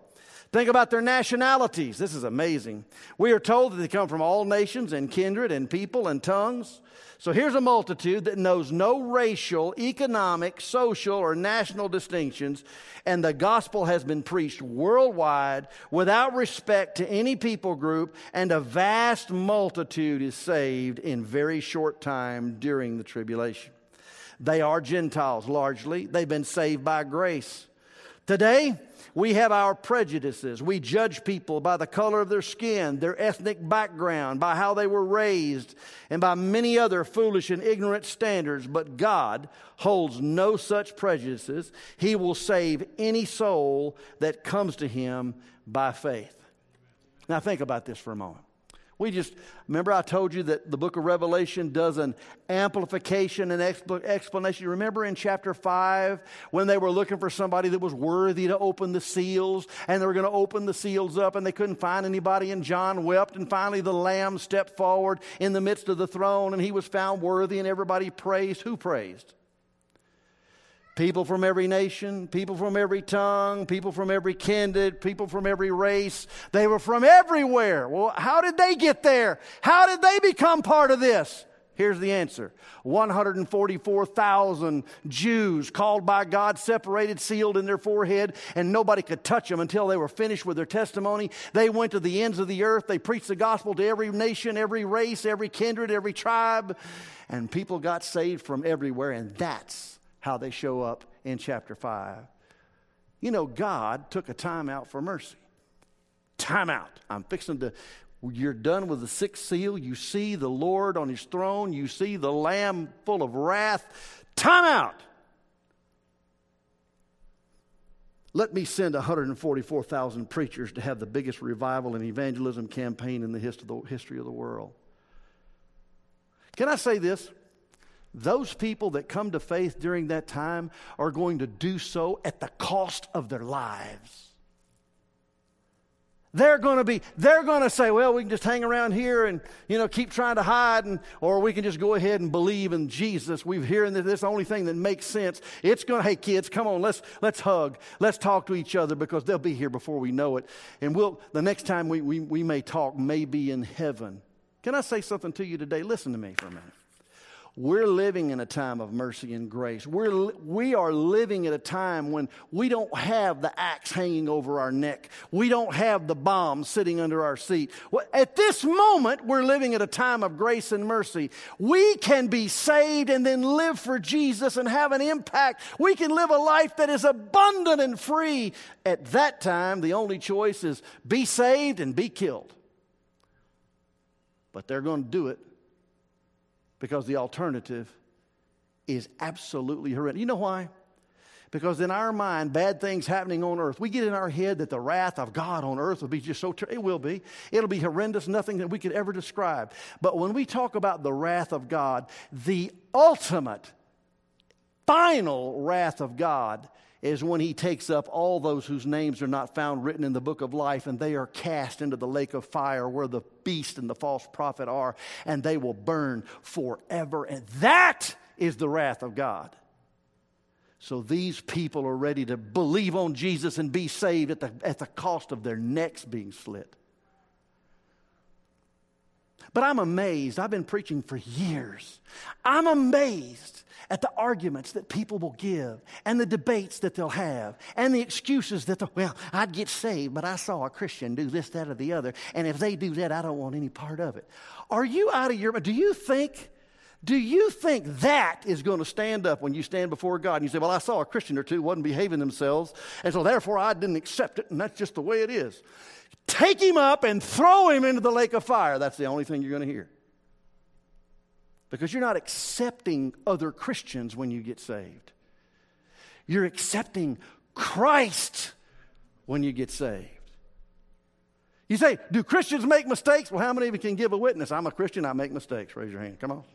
Think about their nationalities. This is amazing. We are told that they come from all nations and kindred and people and tongues. So here's a multitude that knows no racial, economic, social, or national distinctions, and the gospel has been preached worldwide without respect to any people group, and a vast multitude is saved in very short time during the tribulation. They are Gentiles largely. They've been saved by grace. Today, we have our prejudices. We judge people by the color of their skin, their ethnic background, by how they were raised, and by many other foolish and ignorant standards. But God holds no such prejudices. He will save any soul that comes to Him by faith. Now think about this for a moment. We just, remember I told you that the book of Revelation does an amplification and expl- explanation. You remember in chapter five when they were looking for somebody that was worthy to open the seals, and they were going to open the seals up and they couldn't find anybody, and John wept, and finally the Lamb stepped forward in the midst of the throne and he was found worthy, and everybody praised. Who praised? People from every nation, people from every tongue, people from every kindred, people from every race. They were from everywhere. Well, how did they get there? How did they become part of this? Here's the answer. one hundred forty-four thousand Jews called by God, separated, sealed in their forehead, and nobody could touch them until they were finished with their testimony. They went to the ends of the earth. They preached the gospel to every nation, every race, every kindred, every tribe, and people got saved from everywhere, and that's how they show up in chapter five. You know, God took a time out for mercy. Time out. I'm fixing to, you're done with the sixth seal. You see the Lord on His throne. You see the Lamb full of wrath. Time out. Let me send one hundred forty-four thousand preachers to have the biggest revival and evangelism campaign in the history of the world. Can I say this? Those people that come to faith during that time are going to do so at the cost of their lives. They're going to be, they're going to say, well, we can just hang around here and, you know, keep trying to hide, and or we can just go ahead and believe in Jesus. We've hearing that this is the only thing that makes sense. It's going to, hey kids, come on, let's let's hug. Let's talk to each other, because they'll be here before we know it. And we'll the next time we, we, we may talk may be in heaven. Can I say something to you today? Listen to me for a minute. We're living in a time of mercy and grace. We're, we are living at a time when we don't have the axe hanging over our neck. We don't have the bomb sitting under our seat. Well, at this moment, we're living at a time of grace and mercy. We can be saved and then live for Jesus and have an impact. We can live a life that is abundant and free. At that time, the only choice is be saved and be killed. But they're going to do it, because the alternative is absolutely horrendous. You know why? Because in our mind, bad things happening on earth, we get in our head that the wrath of God on earth will be just so terrible. It will be. It'll be horrendous, nothing that we could ever describe. But when we talk about the wrath of God, the ultimate, final wrath of God is when He takes up all those whose names are not found written in the book of life, and they are cast into the lake of fire where the beast and the false prophet are, and they will burn forever. And that is the wrath of God. So these people are ready to believe on Jesus and be saved at the, at the cost of their necks being slit. But I'm amazed. I've been preaching for years. I'm amazed at the arguments that people will give, and the debates that they'll have, and the excuses that they'll, well, I'd get saved, but I saw a Christian do this, that, or the other, and if they do that, I don't want any part of it. Are you out of your mind? Do you think, do you think that is going to stand up when you stand before God and you say, well, I saw a Christian or two wasn't behaving themselves, and so therefore I didn't accept it, and that's just the way it is. Take him up and throw him into the lake of fire. That's the only thing you're going to hear. Because you're not accepting other Christians when you get saved. You're accepting Christ when you get saved. You say, do Christians make mistakes? Well, how many of you can give a witness? I'm a Christian, I make mistakes. Raise your hand. Come on.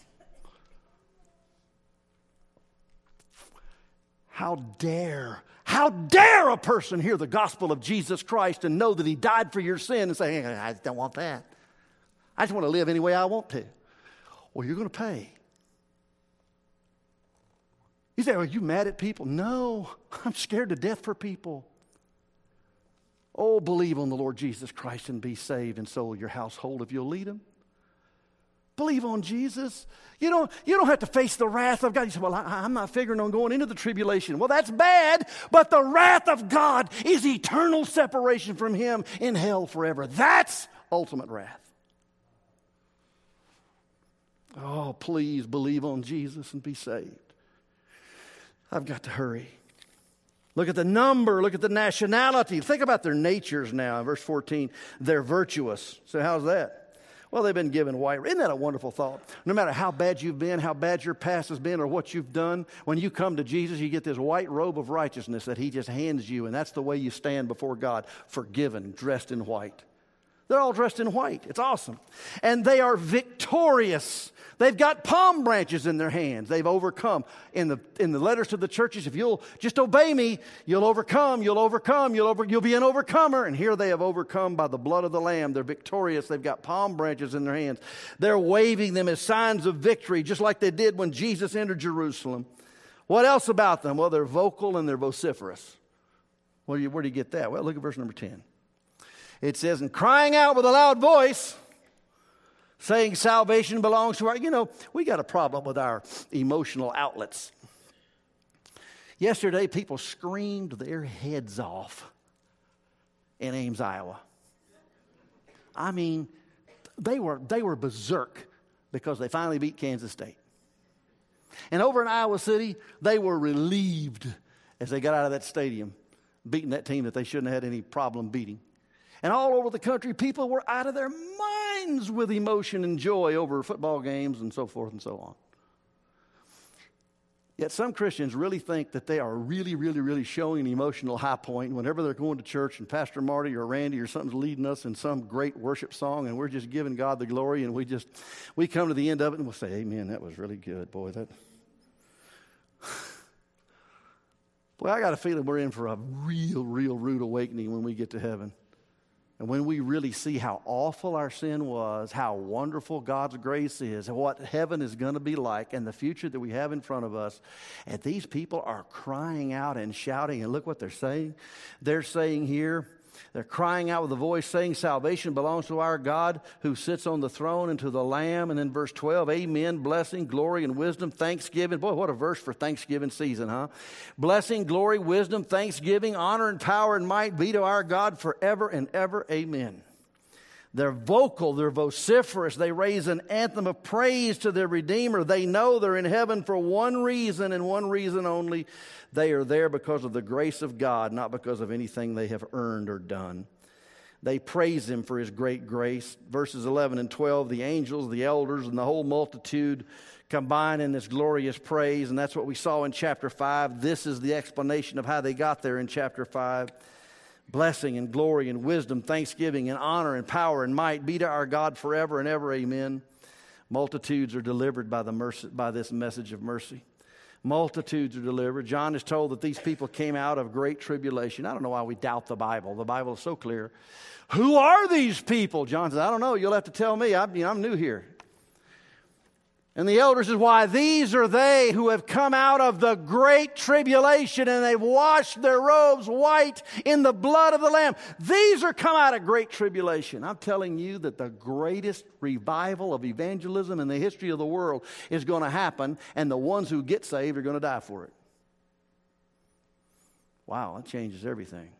How dare, how dare a person hear the gospel of Jesus Christ and know that He died for your sin and say, hey, I don't want that. I just want to live any way I want to. Well, you're going to pay. You say, are you mad at people? No, I'm scared to death for people. Oh, believe on the Lord Jesus Christ and be saved, and so will your household if you'll lead them. Believe on Jesus. You don't, you don't have to face the wrath of God. You say, well, I, I'm not figuring on going into the tribulation. Well, that's bad, but the wrath of God is eternal separation from Him in hell forever. That's ultimate wrath. Oh, please believe on Jesus and be saved. I've got to hurry. Look at the number. Look at the nationality. Think about their natures now. In verse fourteen, they're virtuous. So how's that? Well, they've been given white. Isn't that a wonderful thought? No matter how bad you've been, how bad your past has been, or what you've done, when you come to Jesus, you get this white robe of righteousness that He just hands you, and that's the way you stand before God, forgiven, dressed in white. They're all dressed in white. It's awesome. And they are victorious. They've got palm branches in their hands. They've overcome. In the in the letters to the churches, if you'll just obey me, you'll overcome, you'll overcome, you'll over, you'll be an overcomer. And here they have overcome by the blood of the Lamb. They're victorious. They've got palm branches in their hands. They're waving them as signs of victory, just like they did when Jesus entered Jerusalem. What else about them? Well, they're vocal and they're vociferous. Where do you, where do you get that? Well, look at verse number ten. It says, and crying out with a loud voice, saying salvation belongs to our... You know, we got a problem with our emotional outlets. Yesterday, people screamed their heads off in Ames, Iowa. I mean, they were, they were berserk because they finally beat Kansas State. And over in Iowa City, they were relieved as they got out of that stadium, beating that team that they shouldn't have had any problem beating. And all over the country, people were out of their minds with emotion and joy over football games and so forth and so on. Yet some Christians really think that they are really, really, really showing an emotional high point whenever they're going to church and Pastor Marty or Randy or something's leading us in some great worship song and we're just giving God the glory and we just, we come to the end of it and we'll say, amen, that was really good, boy. That. Boy, I got a feeling we're in for a real, real rude awakening when we get to heaven. And when we really see how awful our sin was, how wonderful God's grace is, and what heaven is going to be like, and the future that we have in front of us, and these people are crying out and shouting, and look what they're saying. They're saying here, they're crying out with a voice, saying salvation belongs to our God who sits on the throne and to the Lamb. And then verse twelve, amen, blessing, glory, and wisdom, thanksgiving. Boy, what a verse for Thanksgiving season, huh? Blessing, glory, wisdom, thanksgiving, honor, and power, and might be to our God forever and ever, amen. They're vocal, they're vociferous, they raise an anthem of praise to their Redeemer. They know they're in heaven for one reason and one reason only. They are there because of the grace of God, not because of anything they have earned or done. They praise Him for His great grace. Verses eleven and twelve, the angels, the elders, and the whole multitude combine in this glorious praise, and that's what we saw in chapter five. This is the explanation of how they got there in chapter five. Blessing and glory and wisdom, thanksgiving and honor and power and might be to our God forever and ever, amen. Multitudes are delivered by the mercy, by this message of mercy. Multitudes are delivered. John is told that these people came out of great tribulation. I don't know why we doubt the Bible. The Bible is so clear. Who are these people? John says, I don't know. You'll have to tell me. I'm, you know, I'm new here. And the elders says, why, these are they who have come out of the great tribulation and they've washed their robes white in the blood of the Lamb. These are come out of great tribulation. I'm telling you that the greatest revival of evangelism in the history of the world is going to happen, and the ones who get saved are going to die for it. Wow, that changes everything.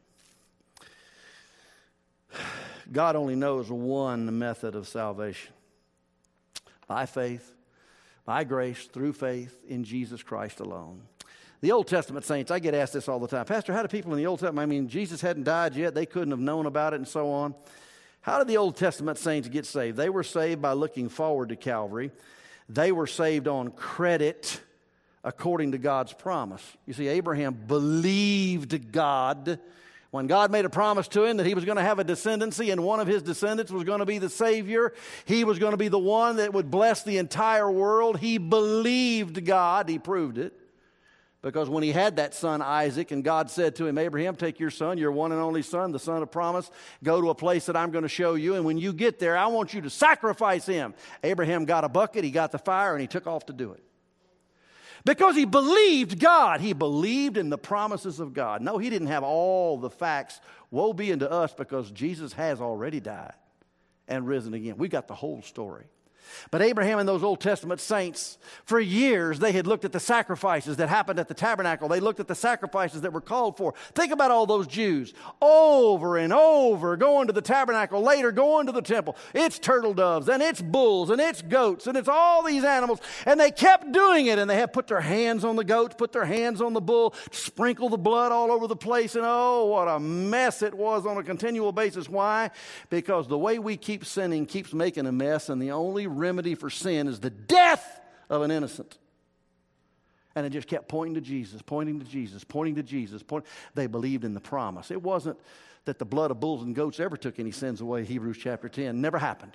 God only knows one method of salvation. By faith. By grace, through faith in Jesus Christ alone. The Old Testament saints, I get asked this all the time. Pastor, how do people in the Old Testament, I mean, Jesus hadn't died yet. They couldn't have known about it and so on. How did the Old Testament saints get saved? They were saved by looking forward to Calvary. They were saved on credit according to God's promise. You see, Abraham believed God. When God made a promise to him that he was going to have a descendancy and one of his descendants was going to be the Savior, he was going to be the one that would bless the entire world, he believed God. He proved it. Because when he had that son Isaac and God said to him, Abraham, take your son, your one and only son, the son of promise, go to a place that I'm going to show you, and when you get there, I want you to sacrifice him. Abraham got a bucket, he got the fire, and he took off to do it. Because he believed God. He believed in the promises of God. No, he didn't have all the facts. Woe be unto us, because Jesus has already died and risen again. We got the whole story. But Abraham and those Old Testament saints, for years, they had looked at the sacrifices that happened at the tabernacle. They looked at the sacrifices that were called for. Think about all those Jews over and over going to the tabernacle, later going to the temple. It's turtle doves, and it's bulls, and it's goats, and it's all these animals. And they kept doing it, and they had put their hands on the goats, put their hands on the bull, sprinkle the blood all over the place, and oh, what a mess it was on a continual basis. Why? Because the way we keep sinning keeps making a mess, and the only remedy for sin is the death of an innocent. And it just kept pointing to Jesus, pointing to Jesus, pointing to Jesus. Point. They believed in the promise. It wasn't that the blood of bulls and goats ever took any sins away, Hebrews chapter ten. Never happened.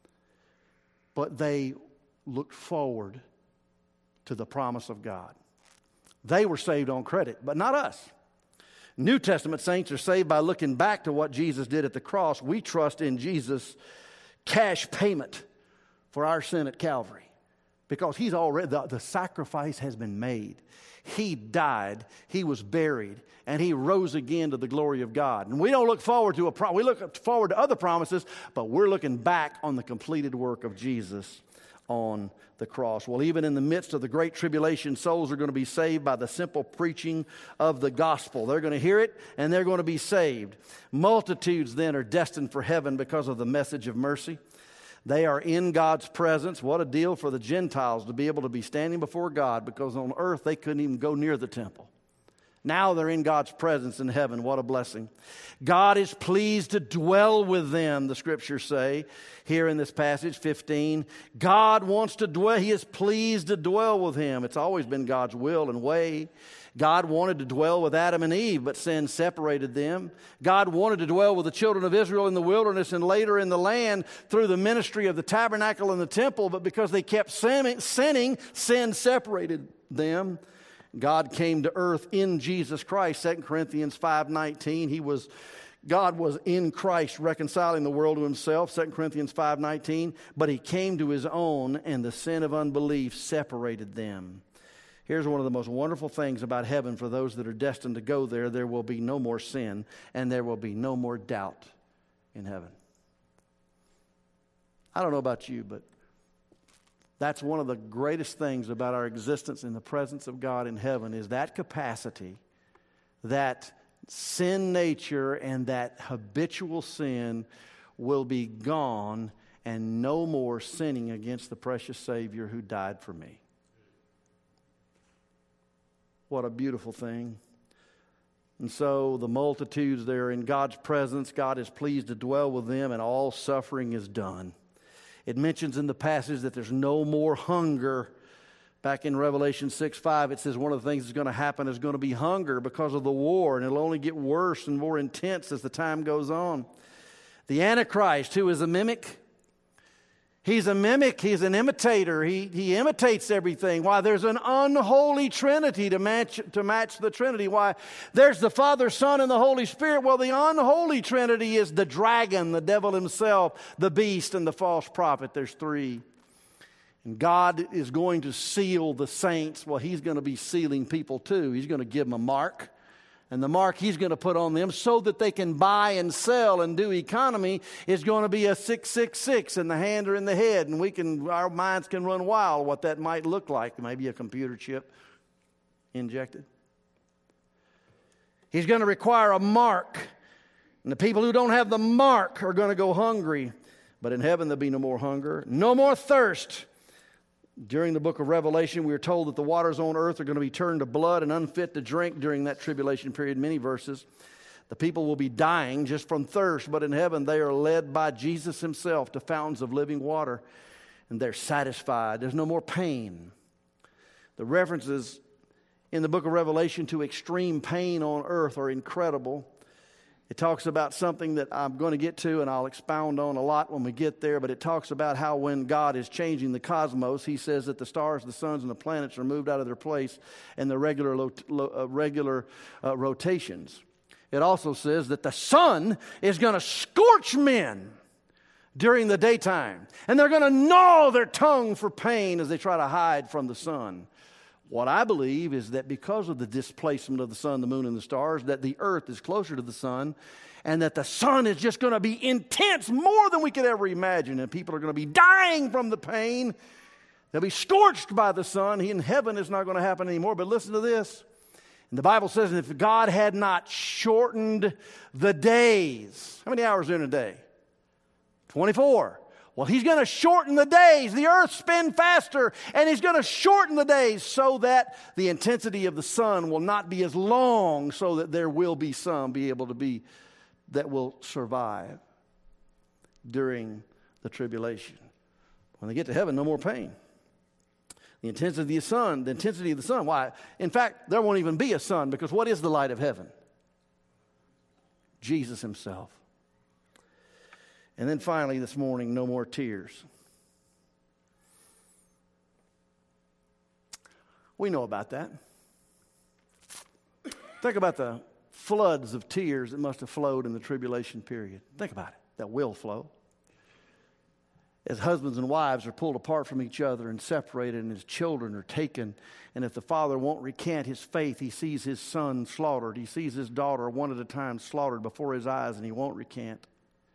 But they looked forward to the promise of God. They were saved on credit, but not us. New Testament saints are saved by looking back to what Jesus did at the cross. We trust in Jesus' cash payment for our sin at Calvary, because he's already, the, the sacrifice has been made. He died, he was buried, and he rose again to the glory of God. And we don't look forward to a pro- we look forward to other promises, but we're looking back on the completed work of Jesus on the cross. Well, even in the midst of the great tribulation, souls are going to be saved by the simple preaching of the gospel. They're going to hear it, and they're going to be saved. Multitudes then are destined for heaven because of the message of mercy. They are in God's presence. What a deal for the Gentiles to be able to be standing before God, because on earth they couldn't even go near the temple. Now they're in God's presence in heaven. What a blessing. God is pleased to dwell with them, the scriptures say here in this passage fifteen. God wants to dwell. He is pleased to dwell with him. It's always been God's will and way. God wanted to dwell with Adam and Eve, but sin separated them. God wanted to dwell with the children of Israel in the wilderness and later in the land through the ministry of the tabernacle and the temple, but because they kept sinning, sin separated them. God came to earth in Jesus Christ. Second Corinthians five nineteen. He was, God was in Christ reconciling the world to himself. Second Corinthians five nineteen. But he came to his own, and the sin of unbelief separated them. Here's one of the most wonderful things about heaven for those that are destined to go there. There will be no more sin, and there will be no more doubt in heaven. I don't know about you, but that's one of the greatest things about our existence in the presence of God in heaven, is that capacity, that sin nature and that habitual sin will be gone, and no more sinning against the precious Savior who died for me. What a beautiful thing. And so the multitudes, they're in God's presence. God is pleased to dwell with them, and all suffering is done. It mentions in the passage that there's no more hunger. Back in Revelation six five, it says one of the things that's going to happen is going to be hunger because of the war, and it'll only get worse and more intense as the time goes on. The Antichrist, who is a mimic, He's a mimic. He's an imitator. He, he imitates everything. Why? There's an unholy Trinity to match, to match the Trinity. Why? There's the Father, Son, and the Holy Spirit. Well, the unholy Trinity is the dragon, the devil himself, the beast, and the false prophet. There's three. And God is going to seal the saints. Well, he's going to be sealing people too. He's going to give them a mark. And the mark he's going to put on them so that they can buy and sell and do economy is going to be a six six six in the hand or in the head. And we can, our minds can run wild what that might look like. Maybe a computer chip injected. He's going to require a mark. And the people who don't have the mark are going to go hungry. But in heaven there'll be no more hunger, no more thirst. During the book of Revelation, we are told that the waters on earth are going to be turned to blood and unfit to drink during that tribulation period, many verses. The people will be dying just from thirst, but in heaven they are led by Jesus himself to fountains of living water, and they're satisfied. There's no more pain. The references in the book of Revelation to extreme pain on earth are incredible. It talks about something that I'm going to get to, and I'll expound on a lot when we get there, but it talks about how when God is changing the cosmos, he says that the stars, the suns, and the planets are moved out of their place in the regular, lo- lo- uh, regular uh, rotations. It also says that the sun is going to scorch men during the daytime, and they're going to gnaw their tongue for pain as they try to hide from the sun. What I believe is that because of the displacement of the sun, the moon, and the stars, that the earth is closer to the sun, and that the sun is just going to be intense more than we could ever imagine, and people are going to be dying from the pain. They'll be scorched by the sun. In heaven, it's not going to happen anymore. But listen to this. And the Bible says, if God had not shortened the days, how many hours are in a day? twenty-four. Well, he's going to shorten the days. The earth spins faster, and he's going to shorten the days so that the intensity of the sun will not be as long, so that there will be some be able to be that will survive during the tribulation. When they get to heaven, no more pain. The intensity of the sun, the intensity of the sun. Why? In fact, there won't even be a sun, because what is the light of heaven? Jesus himself. And then finally this morning, no more tears. We know about that. Think about the floods of tears that must have flowed in the tribulation period. Think about it. That will flow. As husbands and wives are pulled apart from each other and separated, and his children are taken, and if the father won't recant his faith, he sees his son slaughtered. He sees his daughter one at a time slaughtered before his eyes, and he won't recant.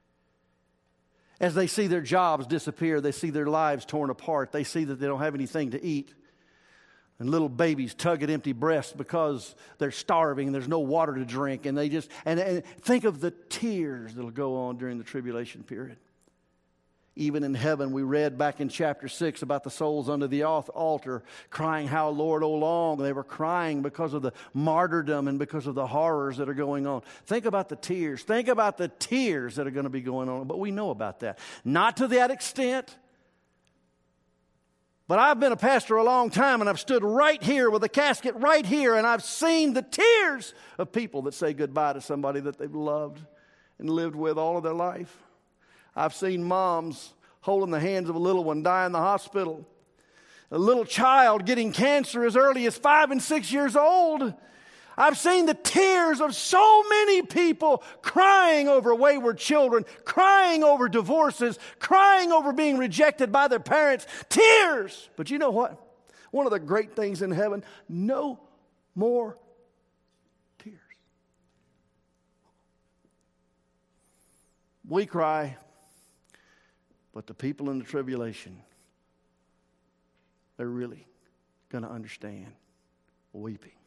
As they see their jobs disappear, they see their lives torn apart, they see that they don't have anything to eat. And little babies tug at empty breasts because they're starving and there's no water to drink. And they just, and, and think of the tears that'll go on during the tribulation period. Even in heaven, we read back in chapter six about the souls under the altar crying, "How, Lord, O long?" They were crying because of the martyrdom and because of the horrors that are going on. Think about the tears. Think about the tears that are going to be going on. But we know about that. Not to that extent. But I've been a pastor a long time, and I've stood right here with a casket right here, and I've seen the tears of people that say goodbye to somebody that they've loved and lived with all of their life. I've seen moms holding the hands of a little one die in the hospital. A little child getting cancer as early as five and six years old. I've seen the tears of so many people crying over wayward children, crying over divorces, crying over being rejected by their parents. Tears! But you know what? One of the great things in heaven, no more tears. We cry, but the people in the tribulation, they're really going to understand weeping.